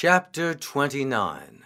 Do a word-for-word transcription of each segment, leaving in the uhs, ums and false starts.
Chapter twenty-nine.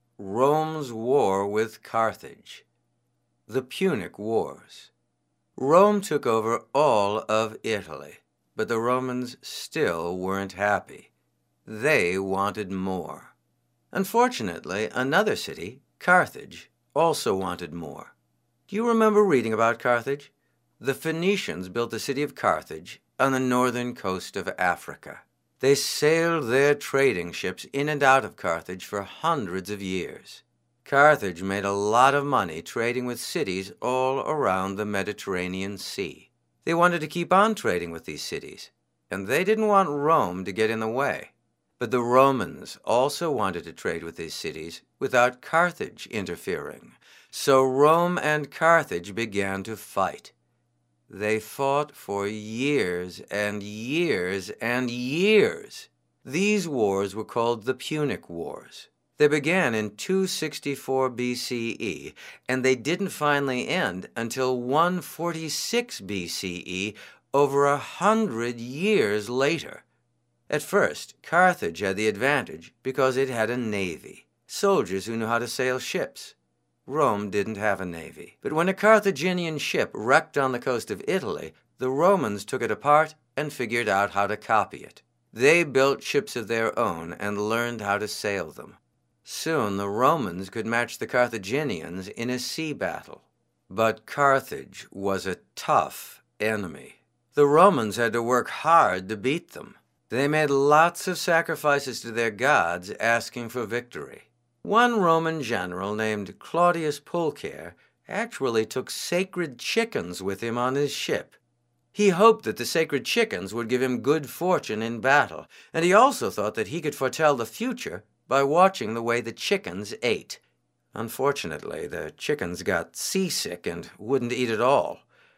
Rome's War with Carthage. The Punic Wars. Rome took over all of Italy, but the Romans still weren't happy. They wanted more. Unfortunately, another city, Carthage, also wanted more. Do you remember reading about Carthage? The Phoenicians built the city of Carthage on the northern coast of Africa. They sailed their trading ships in and out of Carthage for hundreds of years. Carthage made a lot of money trading with cities all around the Mediterranean Sea. They wanted to keep on trading with these cities, and they didn't want Rome to get in the way. But the Romans also wanted to trade with these cities without Carthage interfering. So Rome and Carthage began to fight. They fought for years and years and years. These wars were called the Punic Wars. They began in two sixty-four B C E, and they didn't finally end until one forty-six B C E, over a hundred years later. At first, Carthage had the advantage because it had a navy, soldiers who knew how to sail ships. Rome didn't have a navy. But when a Carthaginian ship wrecked on the coast of Italy, the Romans took it apart and figured out how to copy it. They built ships of their own and learned how to sail them. Soon the Romans could match the Carthaginians in a sea battle. But Carthage was a tough enemy. The Romans had to work hard to beat them. They made lots of sacrifices to their gods asking for victory. One Roman general named Claudius Pulcher actually took sacred chickens with him on his ship. He hoped that the sacred chickens would give him good fortune in battle, and he also thought that he could foretell the future by watching the way the chickens ate. Unfortunately, the chickens got seasick and wouldn't eat at all.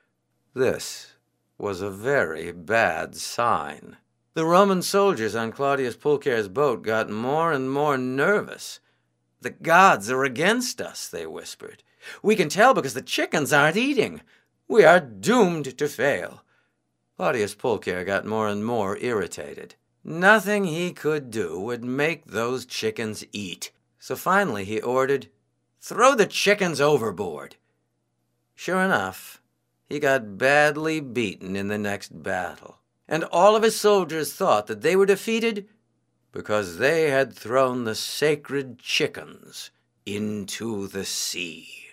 This was a very bad sign. The Roman soldiers on Claudius Pulcher's boat got more and more nervous. "The gods are against us," they whispered. "We can tell because the chickens aren't eating. We are doomed to fail." Claudius Pulcher got more and more irritated. Nothing he could do would make those chickens eat. So finally he ordered, "Throw the chickens overboard." Sure enough, he got badly beaten in the next battle. And all of his soldiers thought that they were defeated because they had thrown the sacred chickens into the sea.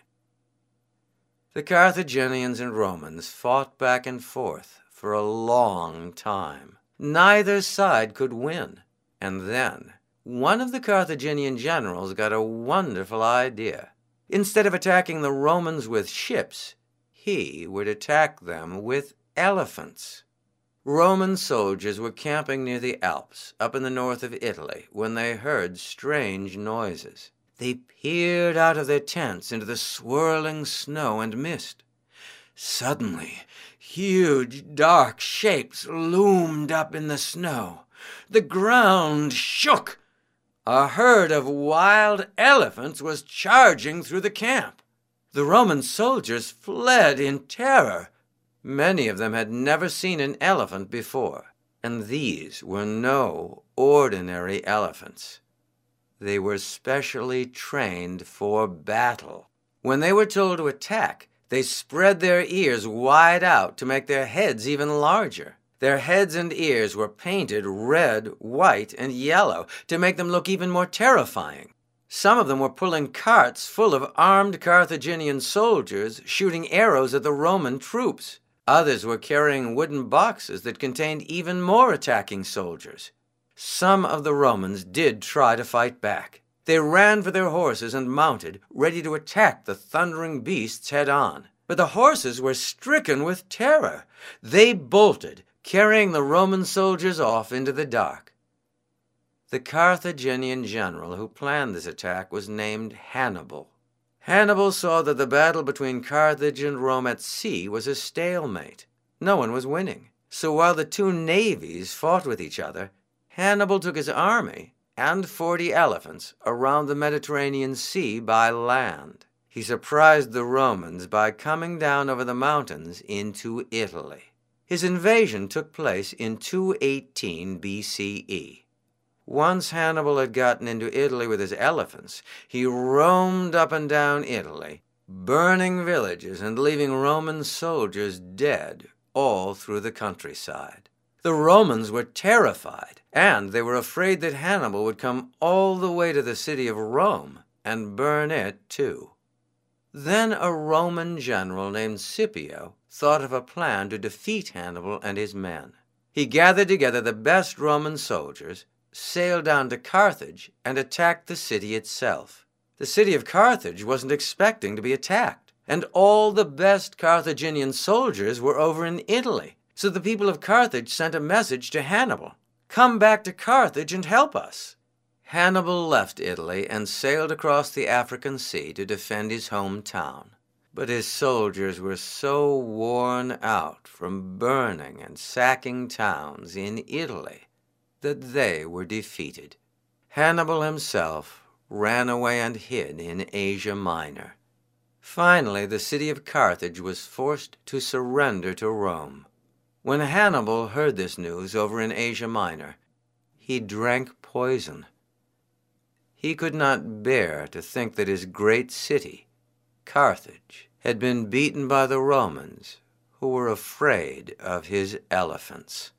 The Carthaginians and Romans fought back and forth for a long time. Neither side could win. And then one of the Carthaginian generals got a wonderful idea. Instead of attacking the Romans with ships, he would attack them with elephants. Roman soldiers were camping near the Alps, up in the north of Italy, when they heard strange noises. They peered out of their tents into the swirling snow and mist. Suddenly, huge dark shapes loomed up in the snow. The ground shook. A herd of wild elephants was charging through the camp. The Roman soldiers fled in terror. Many of them had never seen an elephant before, and these were no ordinary elephants. They were specially trained for battle. When they were told to attack, they spread their ears wide out to make their heads even larger. Their heads and ears were painted red, white, and yellow to make them look even more terrifying. Some of them were pulling carts full of armed Carthaginian soldiers, shooting arrows at the Roman troops. Others were carrying wooden boxes that contained even more attacking soldiers. Some of the Romans did try to fight back. They ran for their horses and mounted, ready to attack the thundering beasts head on. But the horses were stricken with terror. They bolted, carrying the Roman soldiers off into the dark. The Carthaginian general who planned this attack was named Hannibal. Hannibal saw that the battle between Carthage and Rome at sea was a stalemate. No one was winning. So while the two navies fought with each other, Hannibal took his army and forty elephants around the Mediterranean Sea by land. He surprised the Romans by coming down over the mountains into Italy. His invasion took place in two eighteen B C E. Once Hannibal had gotten into Italy with his elephants, he roamed up and down Italy, burning villages and leaving Roman soldiers dead all through the countryside. The Romans were terrified, and they were afraid that Hannibal would come all the way to the city of Rome and burn it too. Then a Roman general named Scipio thought of a plan to defeat Hannibal and his men. He gathered together the best Roman soldiers, sailed down to Carthage, and attacked the city itself. The city of Carthage wasn't expecting to be attacked, and all the best Carthaginian soldiers were over in Italy. So the people of Carthage sent a message to Hannibal, "Come back to Carthage and help us." Hannibal left Italy and sailed across the African Sea to defend his hometown. But his soldiers were so worn out from burning and sacking towns in Italy that they were defeated. Hannibal himself ran away and hid in Asia Minor. Finally, the city of Carthage was forced to surrender to Rome. When Hannibal heard this news over in Asia Minor, he drank poison. He could not bear to think that his great city, Carthage, had been beaten by the Romans, who were afraid of his elephants.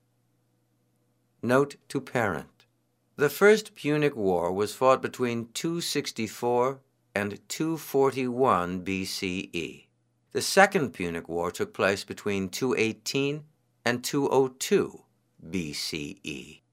Note to parent: the First Punic War was fought between two sixty-four and two forty-one B C E. The Second Punic War took place between two eighteen and two oh two B C E.